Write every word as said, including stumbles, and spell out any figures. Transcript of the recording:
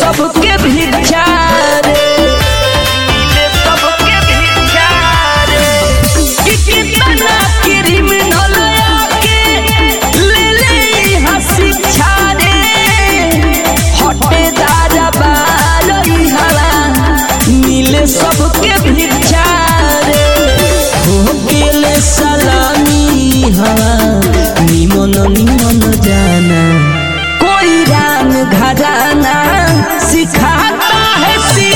सबके भिक्षा रे, मिले सबके भिक्षा रे। कि कितना क्रिमिनल आके ले ले यहाँ शिक्षा रे, हटे दारोगार हवा मिले सबके भिक्षा रे। हो गेले सलामी हवा निमन निमन जाना, कोई राम घराना सिखाता है